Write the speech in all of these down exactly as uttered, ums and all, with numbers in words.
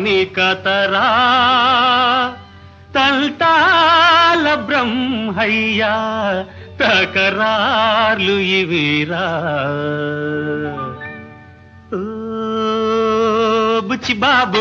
రాని కతరా తంటాల బ్రహ్మయ్యా తకరార్లు ఇవిరా ఓ బుచ్చి బాబు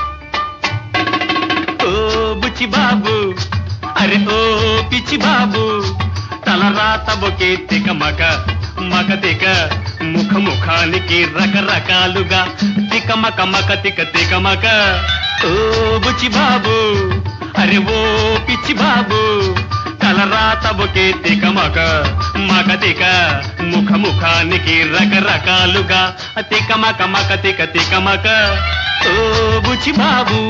ఓ బుచ్చి బాబు అరే ఓ పిచ్చి బాబు తలరాత బొకే తిక మక మక తిక ముఖ ముఖానికి రకరకాలుగా తిక మక మక తిక తిక మక ఓ బుచ్చి బాబు అరే ఓ పిచ్చి బాబు తలరాత బొకే తిక మక మక తిక ముఖ ముఖానికి రకరకాలుగా తిక మక మక తిక తిక మక ఓ బుచ్చి బాబు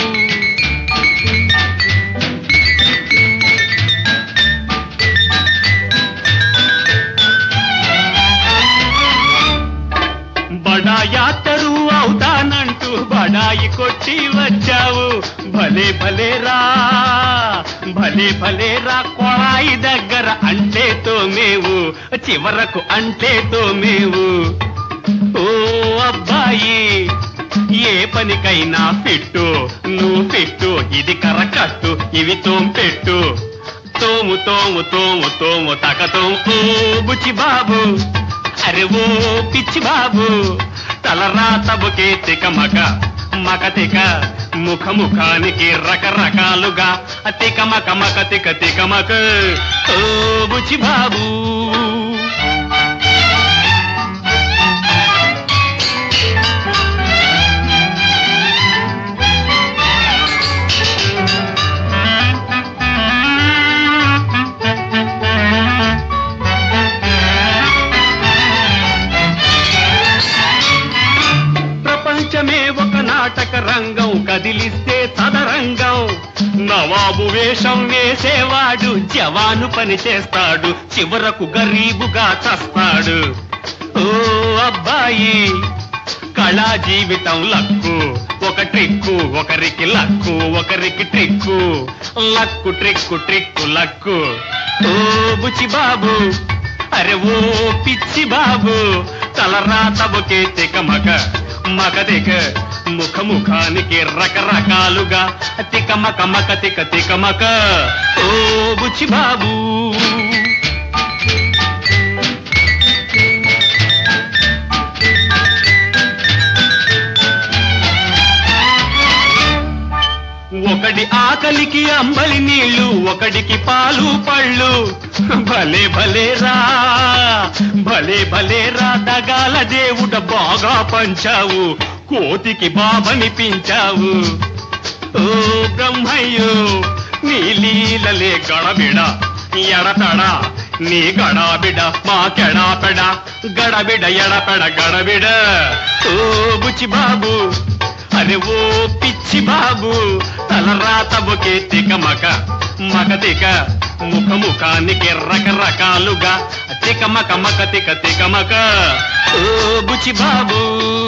బడాయాతరు అవుతానంటూ బడాయి కొట్టి వచ్చావు భలే భలే రా భలే భలే రా కొళాయి దగ్గర అంటే తోమేవు చివరకు అంటే తోమేవు ఓ అబ్బాయి ఏ పనికైనా పెట్టు నువ్వు పెట్టు ఇది కరకట్టు ఇవి తోంపెట్టు తోము తోము తోము తోము తక తోము బుచ్చి బాబు అరే ఓ పిచ్చి బాబు తలరాత బొకే తిక మక మక తిక ముఖ ముఖానికి రకరకాలుగా తిక మక మక తిక తిక మక ఓ బుచ్చి బాబు ఒక నాటక రంగం కదిలిస్తే చదరంగం నవాబు వేషం వేసేవాడు జవాను పని చేస్తాడు చివరకు గరీబుగా చస్తాడు ఓ అబ్బాయి కళా జీవితం లక్కు ఒక ట్రిక్కు ఒకరికి లక్కు ఒకరికి trick luck trick trick luck ఓ బుచ్చి బాబు అరే ఓ పిచ్చి బాబు తలరాత బొకే తిక మక మక తిక ముఖ ముఖానికి రకరకాలుగా తిక మక మక తిక తిక మక ఓ బుచ్చి బాబు ఒకడి ఆకలికి అంబలి నీళ్లు ఒకడికి పాలు పళ్ళు భలే భలే రా భలే భలే రా దగాల దేవుడ బాగా పంచావు కోతికి బాబనిపించావు ఓ బ్రహ్మయ్యో నీ లీలలే గడబిడ ఎడతడ నీ గడాబిడ మా కెడాపెడ గడబిడ ఎడపెడ గడబిడ ఓ బుచ్చి బాబు అరే ఓ పిచ్చి బాబు తలరాత బొకే తిక మక మక తిక ముఖ ముఖానికి రకరకాలుగా తిక మక మక తిక తిక మక ఓ బుచ్చి బాబు